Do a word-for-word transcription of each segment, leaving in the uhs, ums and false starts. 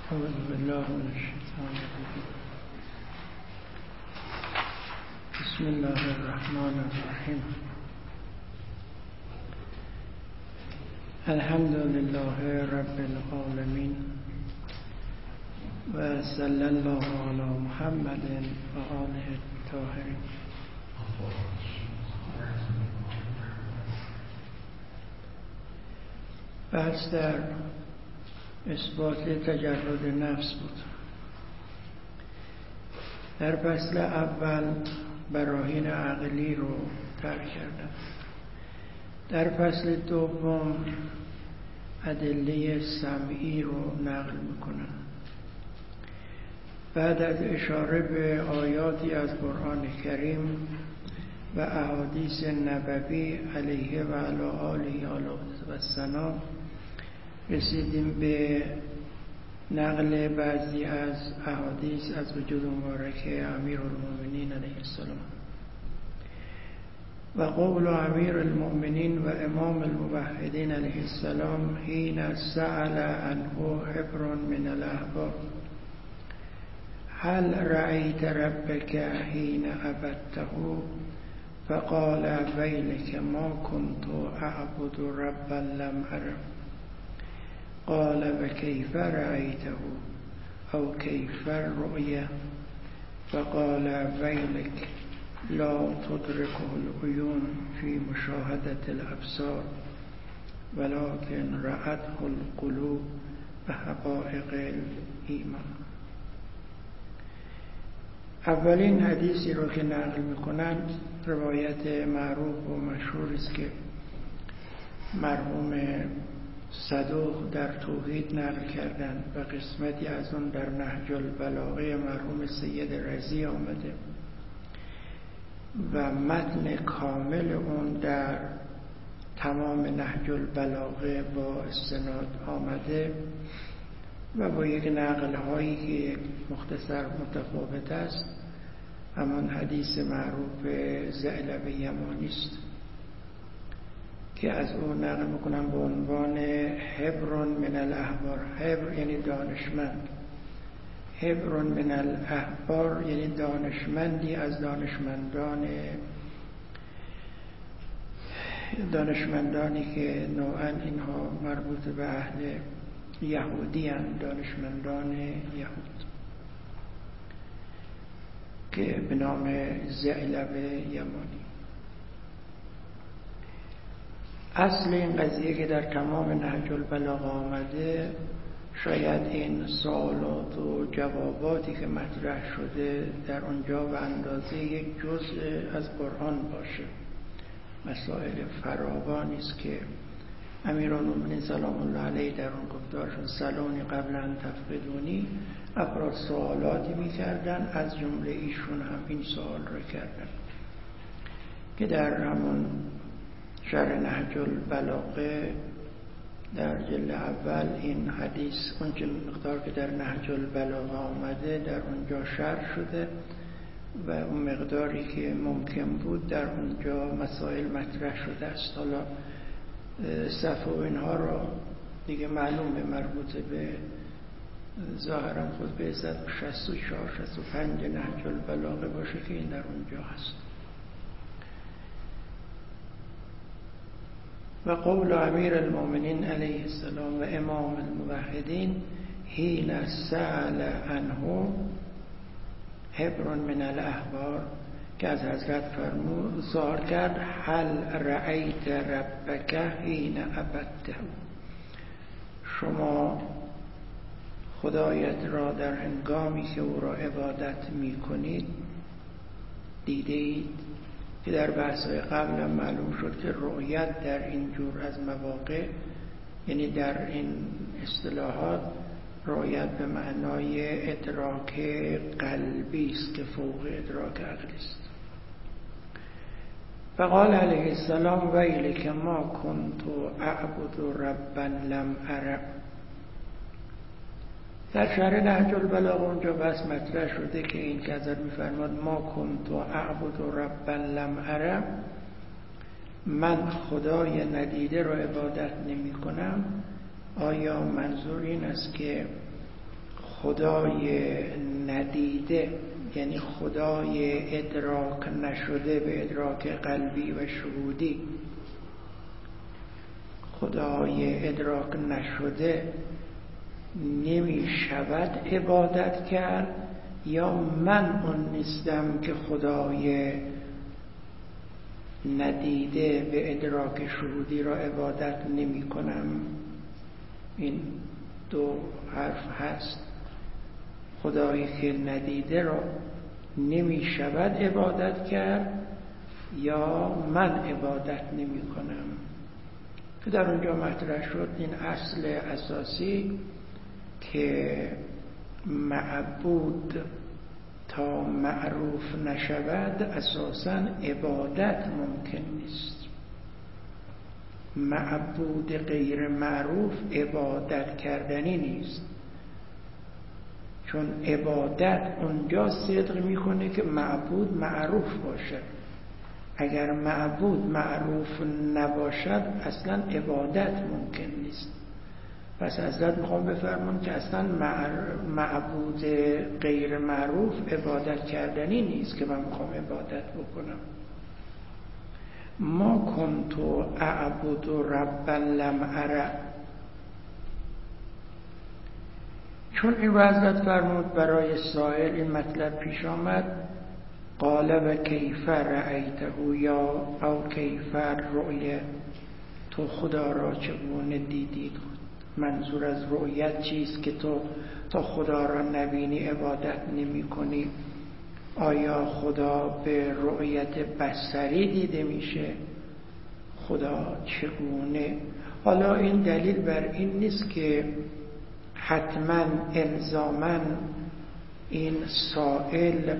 أعوذ بالله من الشيطان الرجيم. بسم الله الرحمن الرحيم. الحمد لله رب العالمين وصلى الله على محمد وآله الطاهرين. بحث در اثبات تجرد نفس بود. در فصل اول براهین عقلی رو طرح کردم. در فصل دوم ادله سمعی رو نقل میکنم. بعد از اشاره به آیاتی از قرآن کریم و احادیث نبوی علیه و علی آله و سلام رسیدیم به نقل بعضی از احادیث از وجود مبارک امیرالمؤمنین علیه السلام. و قول امیر المؤمنین و امام الموحدین علیه السلام حین سأل عنه حبر من الاحبار هل رأیت ربک حین عبدته فقال ویلک ما كنت اعبد ربا لم اره قال وكيف رأيته او كيف الرؤيا فقال ويلك لا تدركه العيون في مشاهدة الأبصار ولكن رأته القلوب بحقائق الإيمان. اولین حدیثی رو که نقل میکنند روایت معروف و مشهور است که مرحوم صدوق در توحید نقل کردند و قسمتی از اون در نهج البلاغه مرحوم سید رضی آمده و متن کامل اون در تمام نهج البلاغه با استناد آمده و با یک نقل هایی که مختصر متفاوت است. همان حدیث معروف ثعلبه یمانی است که از اون نقل میکنم به عنوان حبر من الاحبار. حبر یعنی دانشمند، حبر من الاحبار یعنی دانشمندی از دانشمندان دانشمندانی که نوعا اینها مربوط به اهل یهودی هستند، دانشمندان یهود که به نام ثعلبه یمانی. اصل این قضیه که در تمام نهج البلاغه آمده شاید این سوالات و جواباتی که مطرح شده در اونجا و اندازه یک جزء از قرآن باشه. مسائل فراوانی است که امیرالمؤمنین سلام الله علیه در اون گفتارشون سلونی قبل ان تفقدونی افراد سوالاتی میکردن، از جمله ایشون هم این سوال رو کردن که در همون شرح نهج البلاغه در جلد اول این حدیث اونچه مقدار که در نهج البلاغه آمده در اونجا شرح شده و اون مقداری که ممکن بود در اونجا مسائل مطرح شده است. حالا صفحه و اینها را دیگه معلومه مربوط به ظاهرا خود به صد و شصت و چهار شصت و پنج نهج البلاغه باشه که این در اونجا هست. و قول امیر المؤمنین علیه السلام و امام الموحدین حین سأل عنه حبر من الاحبار که از حضرت فرمود سوال کرد هل رأیت ربک حین عبدته، شما خدایت را در هنگامی که او را عبادت می کنید دیده اید؟ که در بحث‌های قبل معلوم شد که رؤیت در این جور از مواقع یعنی در این اصطلاحات رؤیت به معنای ادراک قلبی است که فوق ادراک عقلی است. فقال علیه السلام ویلک ما کنت اعبد ربا لم اره. در شرح نهج البلاغه اونجا بس مطرح شده که این که حضرت می‌فرماد ما کنت اعبد ربا لم اره، من خدای ندیده را عبادت نمی کنم، آیا منظور این است که خدای ندیده، یعنی خدای ادراک نشده به ادراک قلبی و شهودی، خدای ادراک نشده نمی شود عبادت کرد، یا من اون نیستم که خدای ندیده به ادراک شهودی را عبادت نمی کنم. این دو حرف هست. خدایی که ندیده را نمی شود عبادت کرد، یا من عبادت نمی کنم، که در اونجا مطرح شد این اصل اساسی که معبود تا معروف نشود اساساً عبادت ممکن نیست. معبود غیر معروف عبادت کردنی نیست، چون عبادت اونجا صدق میکنه که معبود معروف باشد. اگر معبود معروف نباشد اصلا عبادت ممکن نیست. پس حضرت میخوام بفرمان که اصلا معبود غیر معروف عبادت کردنی نیست که من میخوام عبادت بکنم. ما کنتو اعبد ربا لم اره، چون این رو حضرت فرمود برای سائل این مطلب پیش آمد. قال و کیف رأیته یا او کیف رؤیه، تو خدا را چگونه دیدید؟ منظور از رؤیت چیست که تو تا خدا را نبینی عبادت نمی کنی؟ آیا خدا به رؤیت بصری دیده میشه؟ خدا چگونه؟ حالا این دلیل بر این نیست که حتما الزاما این سائل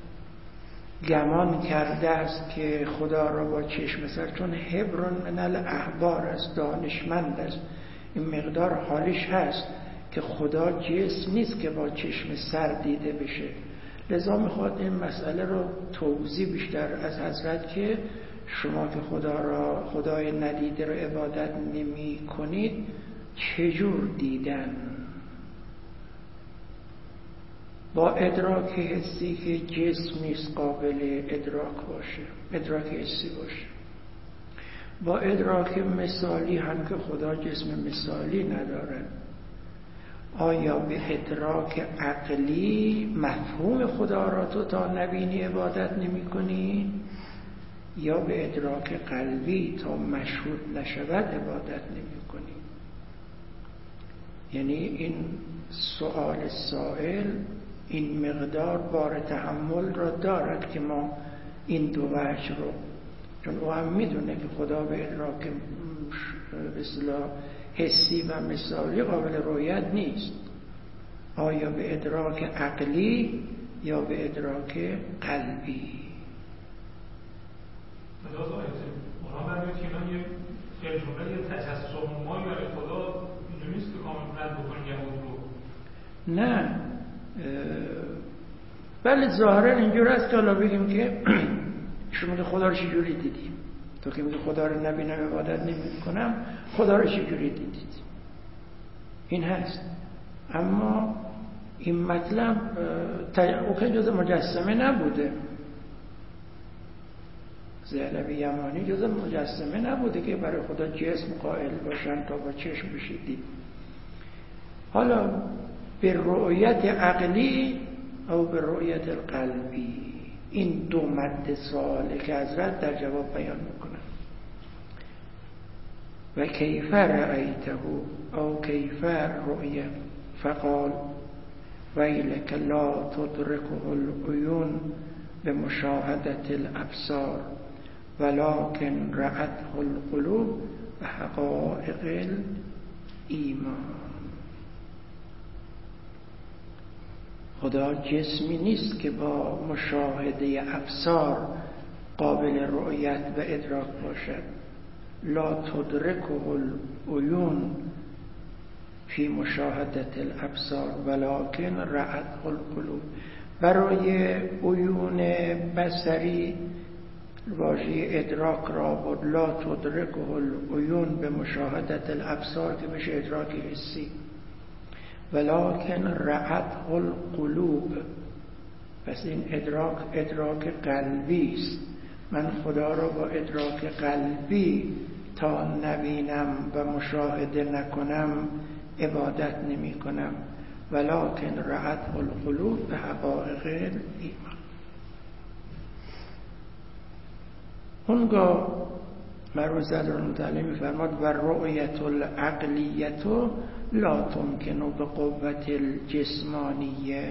گمان کرده است که خدا را با چشم سر، چون حبر من الاحبار است، دانشمند است، این مقدار حالش هست که خدا جسم نیست که با چشم سر دیده بشه. لذا میخواد این مسئله رو توضیح بیشتر از حضرت که شما که خدا را خدای ندیده رو عبادت نمی کنید چجور دیدن؟ با ادراک حسی که جسم نیست قابل ادراک باشه، ادراک حسی باشه، با ادراک مثالی هم که خدا جسم مثالی نداره. آیا به ادراک عقلی مفهوم خدا را تو تا نبینی عبادت نمی کنی، یا به ادراک قلبی تا مشهود نشود عبادت نمی کنی؟ یعنی این سؤال سائل این مقدار بار تحمل را دارد که ما این دو وجه رو، چون او هم میدونه که خدا به ادراک به اصطلاح حسی و مثالی قابل رؤیت نیست. آیا به ادراک عقلی یا به ادراک قلبی؟ خدا آیت قرآن برمیاد که اینا یه خیلی یه تجسم ما برای خدا اینجا نیست که کامل رد بکنی یهود رو. نه بله ظاهرا اینجور است که حالا بگیم که شما که خدا رو چجوری دیدیم؟ تو که میگه خدا رو نبینم عبادت نمی کنم، خدا رو چجوری دیدید؟ این هست. اما این مطلب او که جز مجسمه نبوده، زینب یمانی جز مجسمه نبوده که برای خدا جسم قائل باشن تا با چشم بشید. حالا به رؤیت عقلی او به رؤیت القلبی، این دو مد سواله که حضرت در جواب بیان میکنن. و کیف رأیته او کیف رؤیه فقال ویلک لا تدرکه العیون بمشاهدة الابصار ولكن رأته القلوب بحقائق الایمان. خدا جسمی نیست که با مشاهده ابصار قابل رؤیت و ادراک باشد. لا تدرکه العیون فی مشاهدة الابصار ولكن رأته القلوب. برای عیون بصری واژه ادراک را بود لا تدرکه العیون به مشاهدة الابصار که بشه ادراک حسی، ولکن رعته القلوب. پس این ادراک ادراک قلبی است. من خدا را با ادراک قلبی تا نبینم و مشاهده نکنم عبادت نمی کنم. ولکن رعته القلوب به حقایق ایمان. اونگاه مرحوم صدرالمتعالی می‌فرماد و رؤیت العقلیت لا تمکن به قوت الجسمانیه.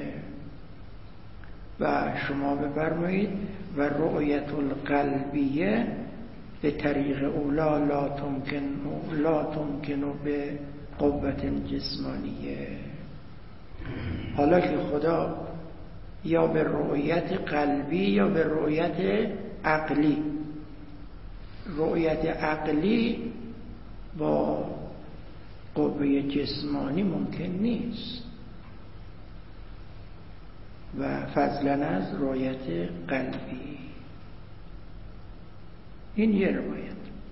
و شما بفرمایید و رؤیت القلبیه به طریق اولا لا تمکن لا تمکن به قوت جسمانیه. حالا که خدا یا به رؤیت قلبی یا به رؤیت عقلی، رؤیت عقلی با قوه جسمانی ممکن نیست و فضلا از رؤیت قلبی. این یه روایت.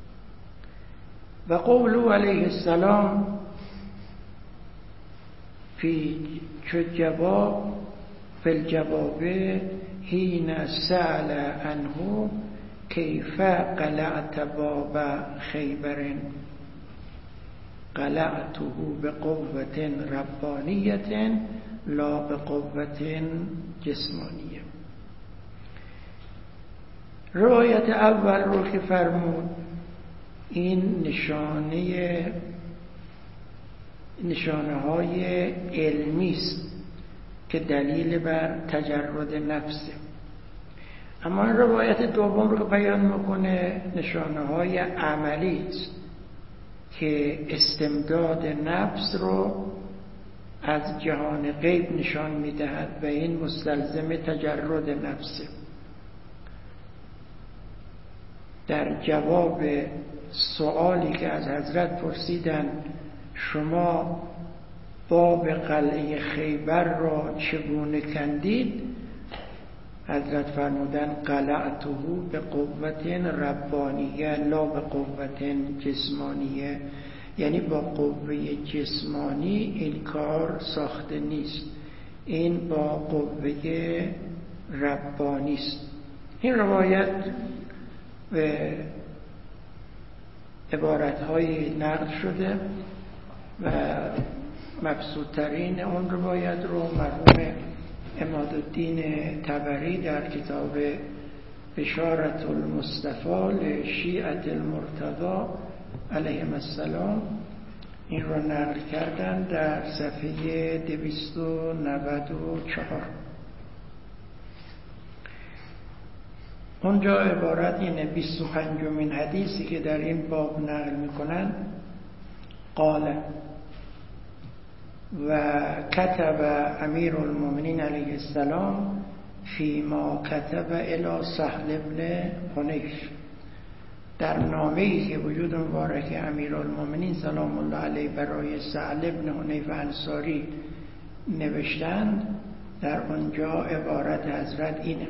و قوله علیه السلام فی چو جواب فی الجواب حین سأل عنه کیف قلعت باب خیبر قلعته بقوة ربانیة لا بقوة جسمانیه. روایت اول رو که فرمود این نشانه نشانه های علمی است که دلیل بر تجرد نفسه. اما این روایت دوم رو که بیان میکنه نشانه های عملی است که استمداد نفس رو از جهان غیب نشان میدهد و این مستلزم تجرد نفسه. در جواب سوالی که از حضرت پرسیدن شما باب قلعه خیبر را چگونه کندید، حضرت فرمودن قلعته به قوت ربانیه لا به قوت جسمانیه. یعنی با قوه جسمانی این کار ساخته نیست، این با قوه ربانی است. این روایت به عبارت‌های نقل شده و مبسوط‌ترین اون روایت رو مرحوم عمادالدین طبری در کتاب بشارة المصطفى لشیعة المرتضی علیهم السلام این رو نقل کردن در صفحه دویست و نود و چهار. اونجا عبارت اینه، بیست و پنجمین حدیثی که در این باب نقل میکنن قال و کتب امیر المؤمنین علیه السلام فیما کتب الی سهل بن حنیف. در نامه‌ای که وجود مبارک امیرالمومنین سلام الله علیه برای سهل بن حنیف انصاری نوشتند، در آنجا عبارت حضرت اینه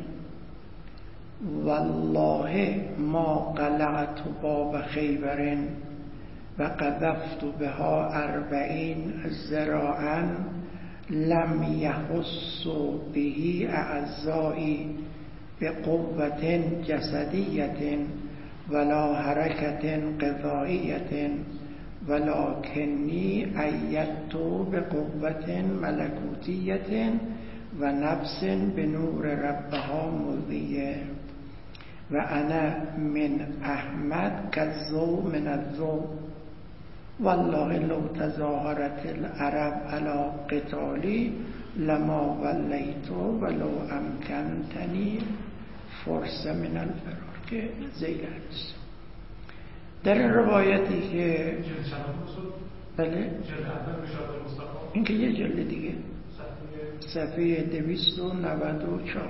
والله ما قلعت باب خیبر و قذفت بها اربعین ذراعا لم یحس به اعضایی بقوة جسدیة ولا حرکت قضائیة ولکنی ایدت بقوة ملکوتیة و نفس به نور ربها مضیه و انا من احمد کالضوء من الضوء والله لو تظاهرت العرب على قتالی لما ولیت ولو امکنتنی فرصه من الفرار که زیل هست. در این روایتی که بله این که یه جلد دیگه صفحه دویست و نود و چهار.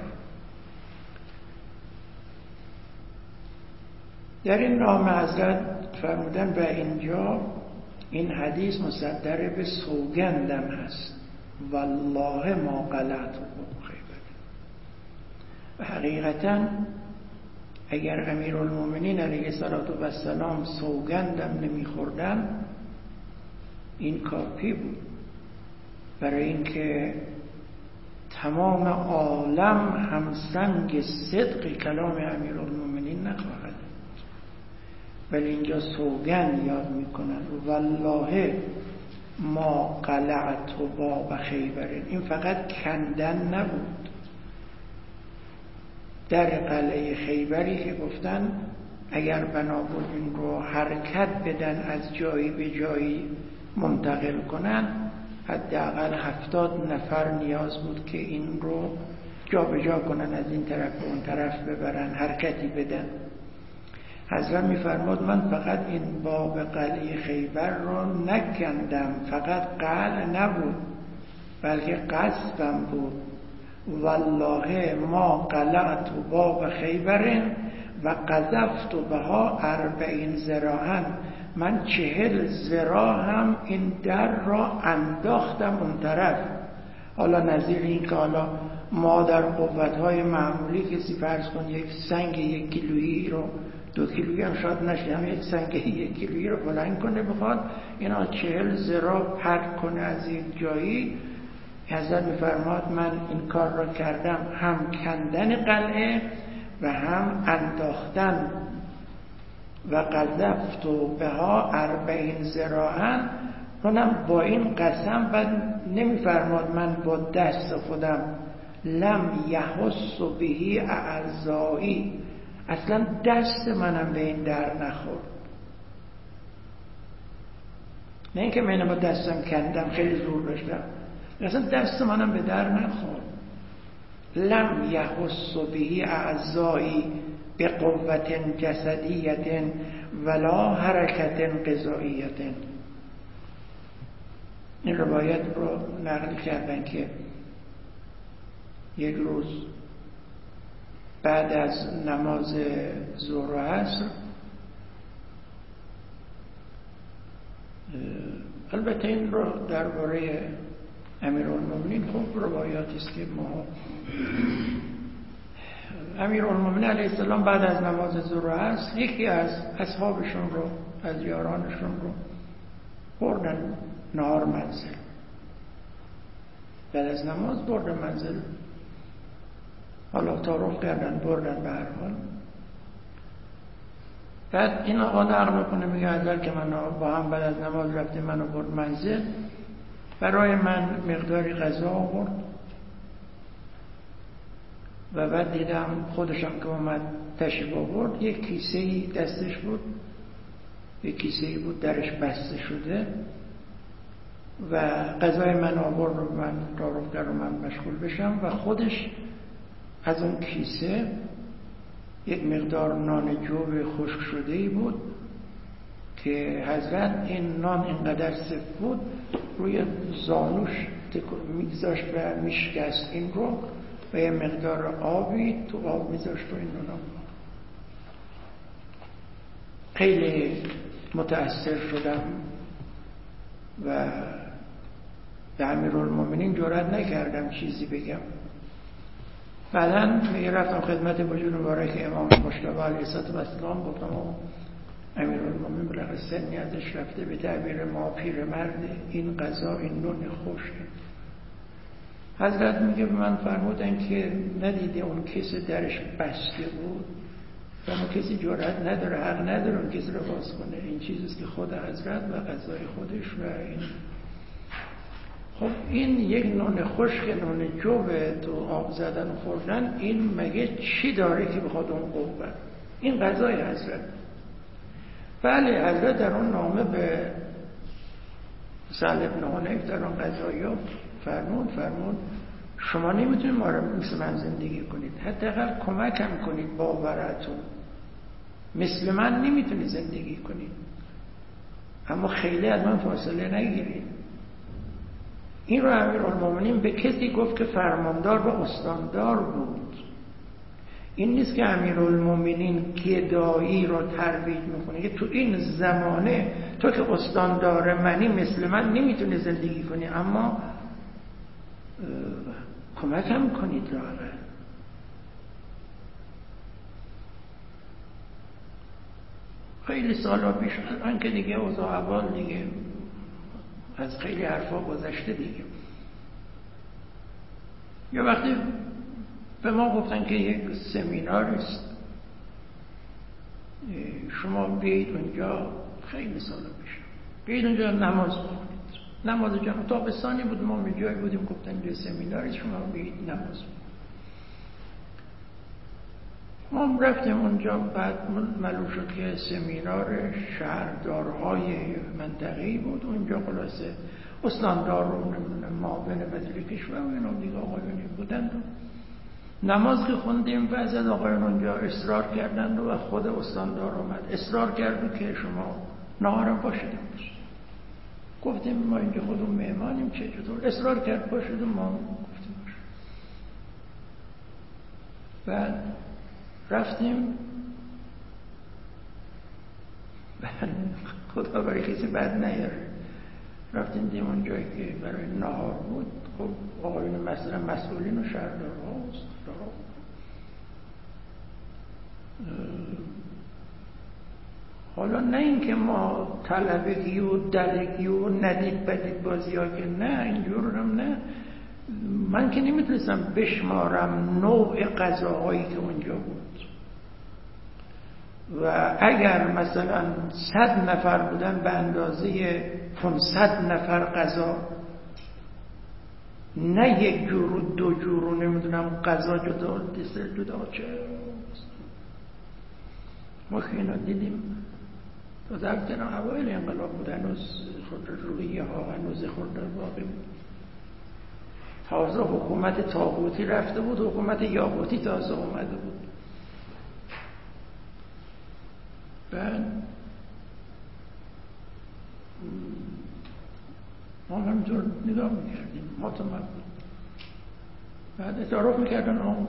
در این نام حضرت فرمودن و اینجا این حدیث مصدر به سوگندم هست والله ما قلعت خیبر. و حقیقتا اگر امیرالمومنین علیه السلام سوگندم نمیخوردن این کافی بود. برای اینکه تمام عالم هم سنگ صدق کلام امیرالمومنین نخواهد، ولی اینجا سوگند یاد میکنن والله ما قلعت باب خیبر. این فقط کندن نبود، در قلعه خیبری که گفتن اگر بنا بود این رو حرکت بدن از جایی به جایی منتقل کنن، حداقل هفتاد نفر نیاز بود که این رو جا به جا کنن، از این طرف به اون طرف ببرن، حرکتی بدن. حضرت میفرماد من فقط این باب قلعه خیبر رو نکندم، فقط قلع نبود بلکه قصبم بود. والله ما قلعت باب خیبر و قذفت بها اربعین ذراعا، من چهل ذراع هم این در را انداختم اون طرف. حالا نظیر این که حالا ما در قوت‌های معمولی کسی فرض کن یک سنگ یک کیلویی رو، دو کیلویی هم شاید نشه، هم یک سنگ یک کیلویی رو بلند کنه بخواد اینا چهل ذراع پرت کنه از این جایی. حضرت میفرماد من این کار را کردم، هم کندن قلعه و هم انداختن. و قذفت بها اربعین ذراعا، اونم با این قسم. بعد نمیفرماد من با دست خودم، لم یحس بهی اعضایی، اصلا دست منم به این در نخورد. نه اینکه من با دستم کندم خیلی زور داشتم، اصلا دست منم به در نخورد. لم یحس بهی اعضایی بقوت جسدیت ولا حرکت غذاییت. این روایت رو نقل کردن که یک روز بعد از نماز ظهر و عصر، البته این رو درباره امیرالمومنین خوب روایاتی است که ما امیرالمومنین علیه السلام بعد از نماز ظهر و عصر یکی از اصحابشون رو، از یارانشون رو بردن نهار منزل. بعد از نماز بردن منزل، حالا تعارف کردن بردن به هر حال. بعد این آقا نقل میکنه میگه حضرت که من با هم بعد از نماز رفتیم منو برد منزل، برای من مقداری غذا آورد و بعد دیدم خودشم که اومد تشریف آورد یک کیسه‌ای دستش بود، یک کیسه‌ای بود درش بسته شده و غذای من آورد رو من تعارف کردم من مشغول بشم و خودش از اون کیسه یک مقدار نان جوب خشک شده‌ای بود که حضرت این نان اینقدر سفت بود روی زانوش میگذاشت و میشکست این رو و یه مقدار آبی تو آب میذاشت و این نان. خیلی متأثر شدم و به امیرالمومنین جرئت نکردم چیزی بگم. بعداً رفتم خدمت وجود مبارک امام مجتبی علیه السلام، گفتم امیرالمومنین بالاخره سنی ازش رفته، به تعبیر ما پیرمرد، این غذا این نون خشکه. حضرت میگه به من فرمودن که ندیده اون کیسه درش بسته بود و اون کسی جرئت نداره، حق نداره اون کیسه رو باز کنه، این چیزیست که خود حضرت و غذای خودش و این. خب این یک نون خشک، نون جوب تو آب زدن و خوردن، این مگه چی داره که بخواد اون قوت؟ این غذای حضرت. بله حضرت در اون نامه به سهل بن حنیف در اون قضایا فرمود فرمود شما نمیتونید ما رو مثل من زندگی کنید، حداقل کمکم کنید باورتون، مثل من نمیتونید زندگی کنید، اما خیلی از من فاصله نگیرید. این رو امیرالمومنین به کسی گفت که فرماندار و استاندار بود. این نیست که امیرالمومنین گدایی رو ترویج میکنه که تو این زمانه تو که استاندار منی مثل من نمیتونی زندگی کنی، اما کمکم کنید لااقل. خیلی سالا پیش الان که دیگه اوضاع احوال دیگه از خیلی حرفا گذشته دیگه. یا وقتی به ما گفتن که یک سمیناری است شما بیایید اونجا، خیلی سالا پیش بیایید اونجا نماز بخونید. نماز جمع تابستانی بود، ما به جایی بودیم گفتن یه سمیناری شما بیایید نماز بخونید. ما رفتیم اونجا، بعد معلوم شد که سمینار شهردارهای منطقه‌ای بود. اونجا خلاصه استاندار رو نمیدونم معاون وزیر کشور و اینا دیگه آقایونی بودند. نماز که خوندیم بعضی از آقایون اونجا اصرار کردند و خود استاندار آمد اصرار کرد که شما نهارم باشید. گفتیم ما اینجا خودمون مهمانیم، چه چطور؟ اصرار کرد باشید و ما گفتیم باشید. بعد رفتیم، خدا برای کسی بد نیاره، رفتیم دیم اون جایی که برای نهار بود. خب آقایون مثلا مسئولین و شهردار هاست. حالا نه این که ما طلبگی و دلگی و ندید بدید بازی ها که نه، اینجور هم نه. من که نمیتونستم بشمارم نوع غذاهایی که اونجا بود و اگر مثلا صد نفر بودن به اندازه پانصد نفر غذا، نه یک جور و دو جور و نمیدونم غذا جدا دسر جدا. چه ما که اینا دیدیم تا در کنم اوایل انقلاب بود، هنوز خود رویه ها هنوز خود باقی بود. تازه حکومت طاغوتی رفته بود، حکومت یاقوتی تازه اومده بود. بعد ما همینطور نگاه میکردیم، ما تو من بود. بعد اعتراف میکردن آم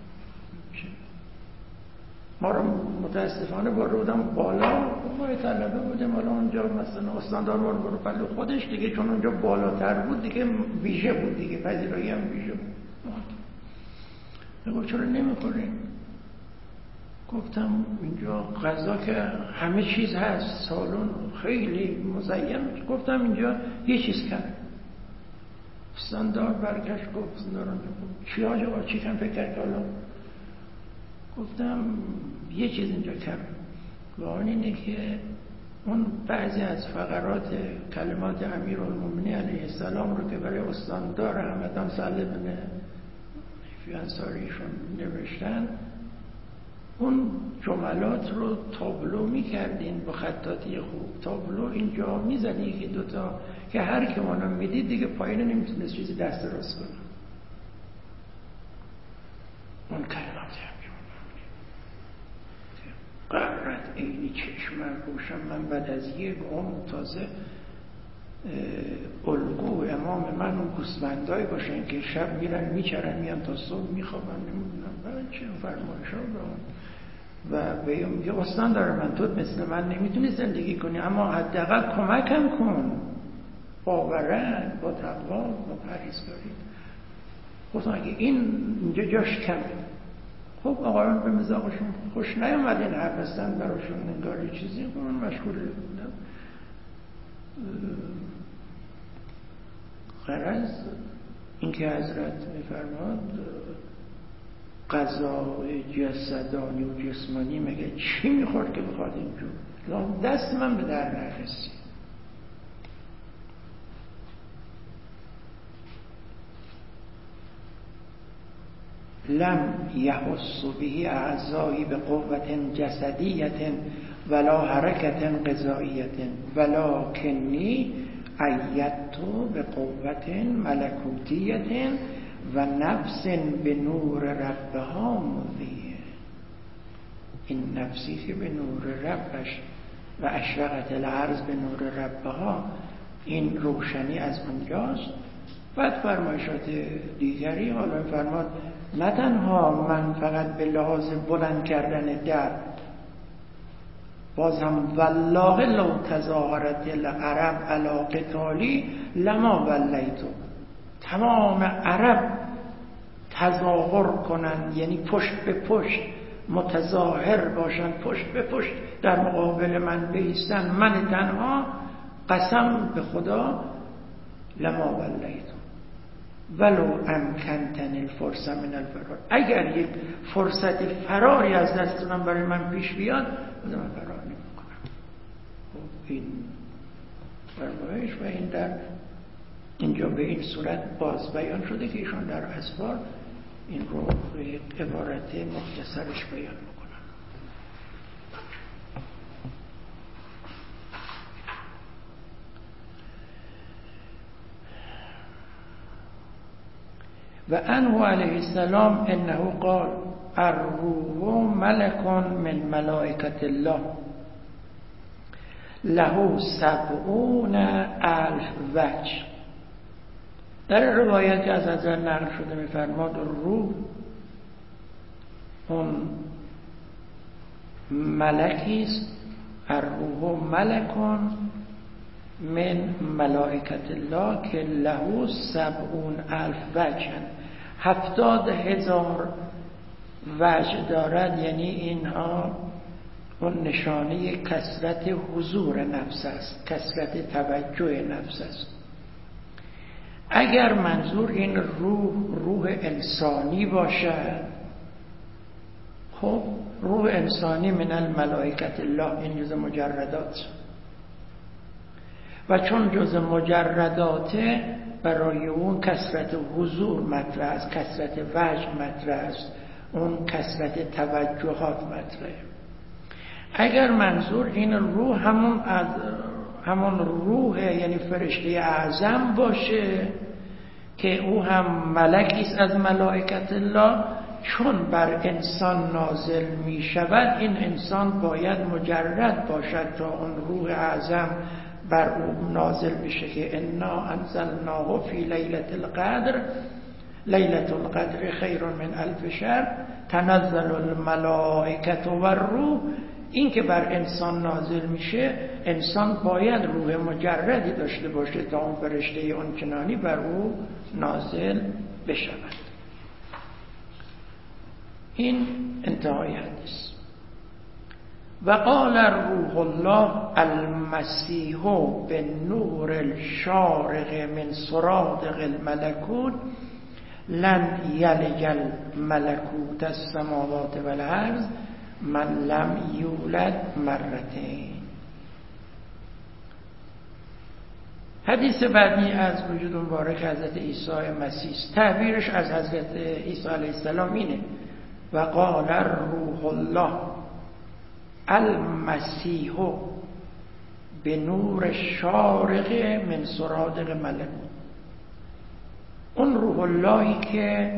ما رو متاسفانه بردم بالا. ما یه طلبه بودیم، حالا اونجا مثلا استاندار ما رو برو پلو خودش دیگه، چون اونجا بالاتر بود دیگه ویژه بود دیگه، پذیرایی هم ویژه بود. نگو چرا نمیخوریم؟ گفتم اینجا غذا که همه چیز هست، سالن خیلی مزین. گفتم اینجا یه چیز کم. استاندار برگشت گفت استاندار چی آجا چی کم فکر کرد حالا؟ گفتم یه چیز اینجا کم. و اون اینه که اون بعضی از فقرات کلمات امیرالمومنین علیه السلام رو که برای استاندار همدان صالح بن انصاریشون نوشتن، اون جملات رو تابلو میکردین با خطاطی خوب. تابلو اینجا میزنی که دوتا که هر که مانا میدید دیگه پایین نمیتونست چیزی دست راست کنه. اون کلمات قررت اینی چشمم روشن. من بعد از یک عمر تازه الگو امام من اون گوسفندایی باشن که شب میرن میچرن میان تا صبح میخوابن، نمیدونم بعد چه فرمایش ها رو و به میگه استان داره من تو مثل من نمیتونی زندگی کنی، اما حداقل کمکم کن باورن با تقوا با پرهیزگاری. گفتم اگه این اینجا جاش کمه. خب آقایان به مزاقشون خوش نیامد این حرف هستن، براشون انگاری چیزی کنن مشغول بودن. غرض این که حضرت میفرماد غذای جسدانی و جسمانی مگه چی میخورد که بخواد اینجور؟ دست من به در نرسی. لم یحس به اعضایی به قوت جسدیت ولا حرکت غذاییت ولکنی ایدتو به قوت ملکوتیت و نفس به نور ربها مضیه. این نفسی که به نور ربش و اشرقت الارض به نور ربها، این روشنی از اونجاست. بعد فرمایشات دیگری حالا فرماد نه تنها من فقط به لحاظ بلند کردن در، باز هم والله لو تظاهرت العرب علی قتالی لما ولیتو. تمام عرب تظاهر کنن، یعنی پشت به پشت متظاهر باشن، پشت به پشت در مقابل من بایستن، من تنها قسم به خدا لما ولیتو ولو امکنتن الفرص من الفرار، اگر یک فرصت فراری از دستم برای من پیش بیاد من فرار نمیکنم. این فرمایش و این در اینجا به این صورت باز بیان شده که ایشان در اسفار این رو به عبارت مختصرش بیان میکنن. و انه علیه السلام انه قال الروح ملک من ملائکة الله له سبعون الف وجه. در روایت که از حضرت نقل شده می‌فرماد روح اون ملکی است، الروح ملکون من ملائکة الله که له سبعون الف وجه، هفتاد هزار وجه دارد. یعنی اینها اون نشانه کثرت حضور نفس است، کثرت توجه نفس است. اگر منظور این روح روح انسانی باشد، خب روح انسانی من الملائکة الله این جز مجردات، و چون جز مجرداته برای اون کثرت حضور مطرح است، کثرت وجه مطرح است، اون کثرت توجهات مطرح. اگر منظور این روح همون از همون روح یعنی فرشته اعظم باشه که او هم ملکی است از ملائکة الله، چون بر انسان نازل می شود این انسان باید مجرد باشد تا اون روح اعظم بر او نازل بشه که انا انزلناه فی لیلة القدر لیلة القدر خیر من الف شهر تنزل الملائکة و الروح. این که بر انسان نازل میشه انسان باید روح مجردی داشته باشه تا اون فرشته اون چنانی بر او نازل بشود. این انتهای حدیث. و قال روح الله المسیح به نور الشارق من سرادق الملکوت لن یلج الملکوت السماوات والارض من لم یولد مرتين. حدیث بعدی از وجود مبارک حضرت عیسی مسیح، تعبیرش از حضرت عیسی علیه السلام اینه و قال روح الله المسیح به نور شارق من سرادق ملکوت. اون روح اللهی که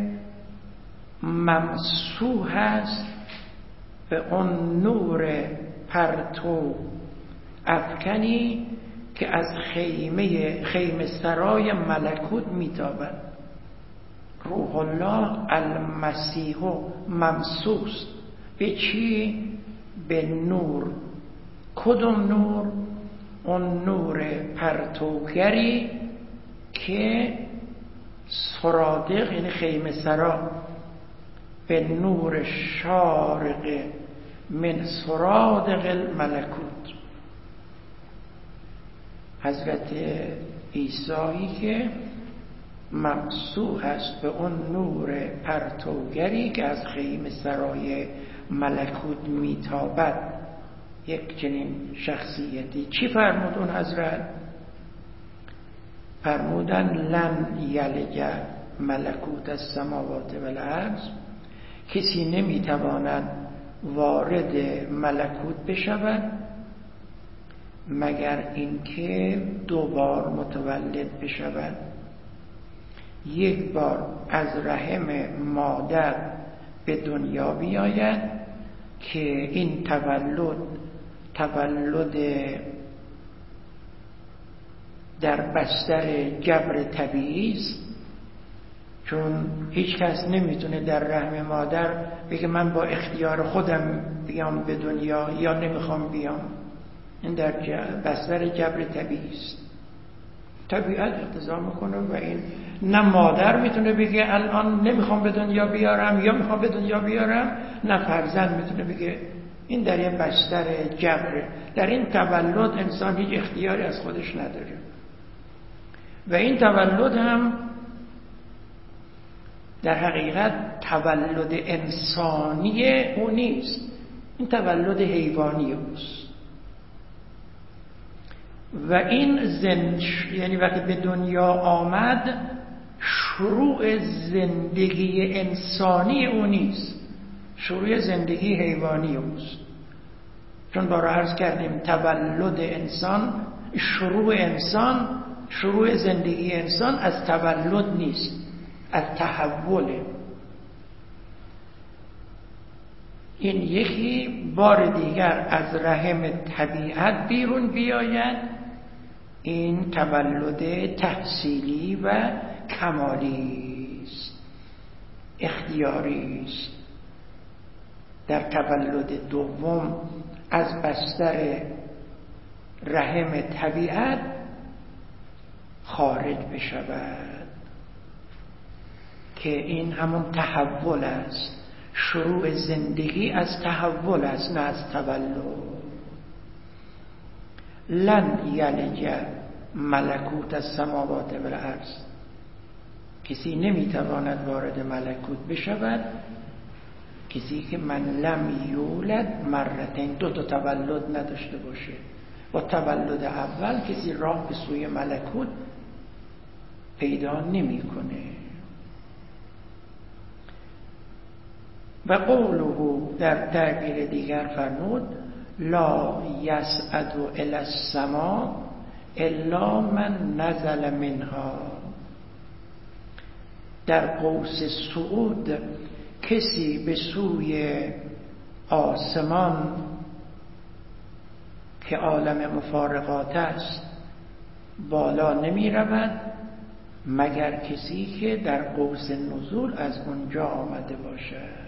ممسوح است به اون نور پرتو افکنی که از خیمه خیمه سرای ملکوت میتابد. روح الله المسیح ممسوس به چی؟ به نور. کدوم نور؟ اون نور پرتوگری که سرادق یعنی خیمه سرا به نور شارق من سرادق الملکوت. حضرت عیسی که ممسوح است به اون نور پرتوگری که از خیمه سرای ملکوت میتابد، یک چنین شخصیتی. چی فرمود اون حضرت؟ فرمودن لن یلج ملکوت السماوات والارض، کسی نمیتواند وارد ملکوت بشود مگر اینکه دو بار متولد بشود. یک بار از رحم مادر به دنیا بیاید که این تولد تولد در بستر جبر طبیعی است، چون هیچ کس نمیتونه در رحم مادر بگه من با اختیار خودم بیام به دنیا یا نمیخوام بیام. این در بستر جبر طبیعی است، طبیعت اقتضا میکنه و این نه مادر میتونه بگه الان نمیخوام به دنیا بیارم یا میخوام به دنیا بیارم، نه فرزند میتونه بگه. این در یه بستر جبره. در این تولد انسان هیچ اختیاری از خودش نداره و این تولد هم در حقیقت تولد انسانی او نیست، این تولد حیوانی اوست. و این زند، یعنی وقتی به دنیا آمد شروع زندگی انسانی او نیست، شروع زندگی حیوانی اوست. چون بارا عرض کردیم تولد انسان، شروع انسان، شروع زندگی انسان از تولد نیست، از تحوله. این یکی بار دیگر از رحم طبیعت بیرون بیاید، این تولد تحصیلی و کمالی است، اختیاری است. در تولد دوم از بستر رحم طبیعت خارج بشود که این همون تحول است. شروع زندگی از تحول است، نه از تولد. لن یلج ملکوت السماوات والارض، کسی نمیتواند وارد ملکوت بشود کسی که من لم یولد مرتین، دو تا تولد نداشته باشه. با تولد اول کسی راه به سوی ملکوت پیدا نمیکنه. و قوله در تعبیر دیگر فرمود لا یصعد الی السماء الا من نزل منها. در قوس صعود کسی به سوی آسمان که عالم مفارقات است بالا نمی رود مگر کسی که در قوس نزول از اونجا آمده باشد.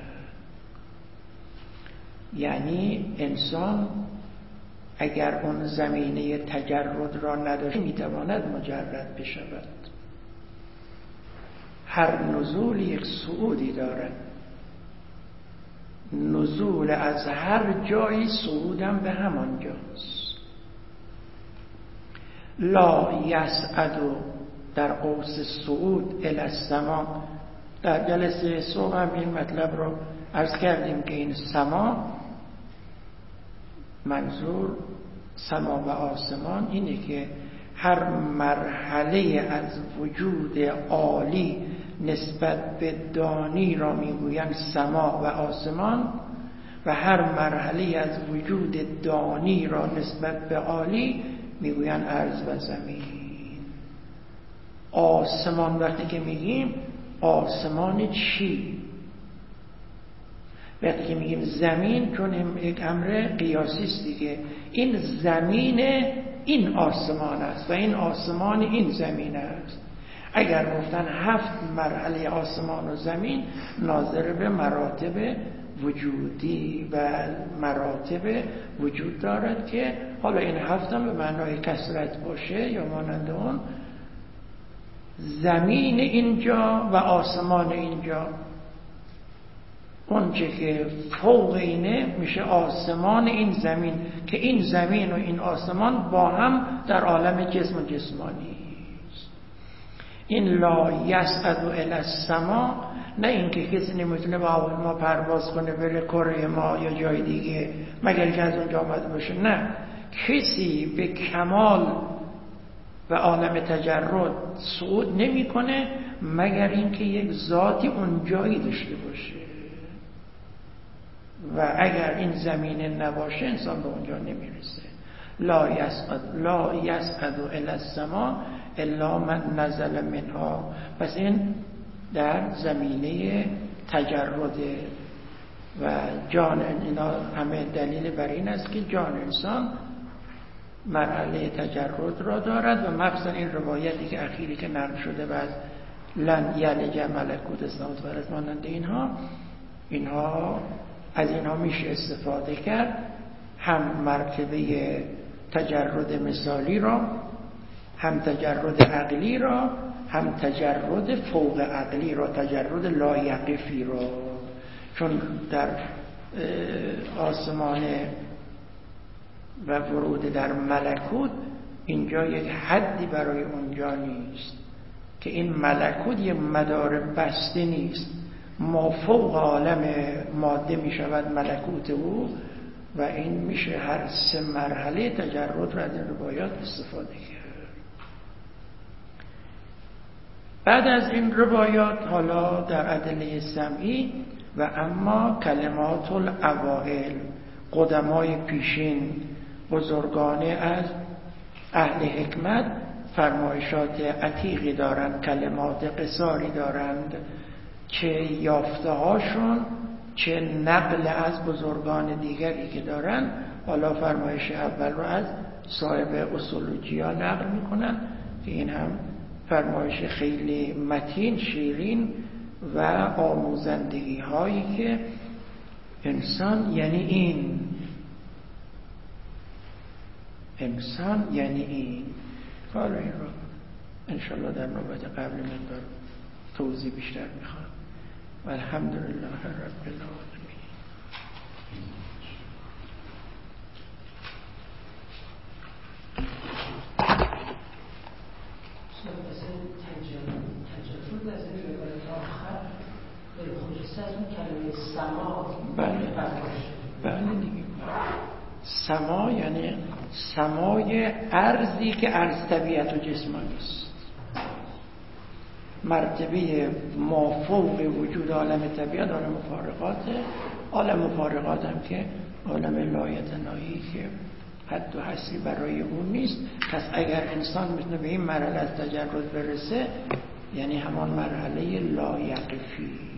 یعنی انسان اگر اون زمینه تجرد را نداشت میتواند مجرد بشود. هر نزول یک صعودی دارد، نزول از هر جایی صعودم به همان جاست. لا یصعد در قوس صعود الی السماء. در جلسه صبح هم این مطلب رو عرض کردیم که این سما منظور سما و آسمان اینه که هر مرحله از وجود عالی نسبت به دانی را میگویند سما و آسمان و هر مرحله از وجود دانی را نسبت به عالی میگویند ارض و زمین. آسمان وقتی که میگیم آسمان چی؟ وقتی که میگیم زمین چون یک امر قیاسی است دیگه، این زمین این آسمان است و این آسمان این زمین است. اگر گفتن هفت مرحله آسمان و زمین ناظر به مراتب وجودی و مراتب وجود دارد که حالا این هفت هم به معنای کثرت باشه یا مانند اون، زمین اینجا و آسمان اینجا، اون چه که فوق اینه میشه آسمان این زمین که این زمین و این آسمان با هم در عالم جسم و جسمانی است. این لا یصعد الی السماء نه اینکه کسی نمیتونه با هواپیما پرواز کنه بره کره ما یا جای دیگه مگر که از اونجا آمده باشه، نه، کسی به کمال و عالم تجرد صعود نمیکنه مگر اینکه یک ذاتی اون جایی داشته باشه و اگر این زمینه نباشه انسان به اونجا نمیرسه. لا یصعد لا یصعد الی السماء الا من نزل منها. پس این در زمینه تجرد و جان، اینا همه دلیل بر این است که جان انسان مرحله تجرد را دارد و مخصوصا این روایتی که اخیری که نقل شده و از لن یلج ملکوت السماوات والارض مانند اینها اینها از اینها میشه استفاده کرد، هم مرتبه تجرد مثالی را، هم تجرد عقلی را، هم تجرد فوق عقلی را، تجرد لایقفی را. چون در آسمان و ورود در ملکوت اینجا یک حدی برای اونجا نیست که این ملکوت یه مدار بسته نیست، ما فوق عالم ماده می شود ملکوت او، و این میشه هر سه مرحله تجرد را از این روایات استفاده کرد. بعد از این روایات حالا در ادله سمعی و اما کلمات الاوائل، قدمای پیشین، بزرگانه از اهل حکمت فرمایشات عتیقی دارند، کلمات قصاری دارند، چه یافته هاشون چه نقل از بزرگان دیگری که دارند. حالا فرمایش اول رو از صاحب اصولوجیا نقل میکنن که این هم فرمایش خیلی متین، شیرین و آموزندگی هایی که انسان یعنی این، انسان یعنی این. حالا این رو انشالله در نوبت قبل مقدار توضیح بیشتر میخوام. و الحمدلله رب العالمین. بله بله دیگه. سما یعنی سمای ارضی که ارض طبیعت و جسمانی است، مرتبه مافوق وجود عالم طبیعت عالم مفارقاته. عالم مفارقات هم که عالم لایتناهی که حد و حصری برای اون نیست. پس اگر انسان میتونه به این مرحله از تجرد برسه، یعنی همان مرحله لایقفی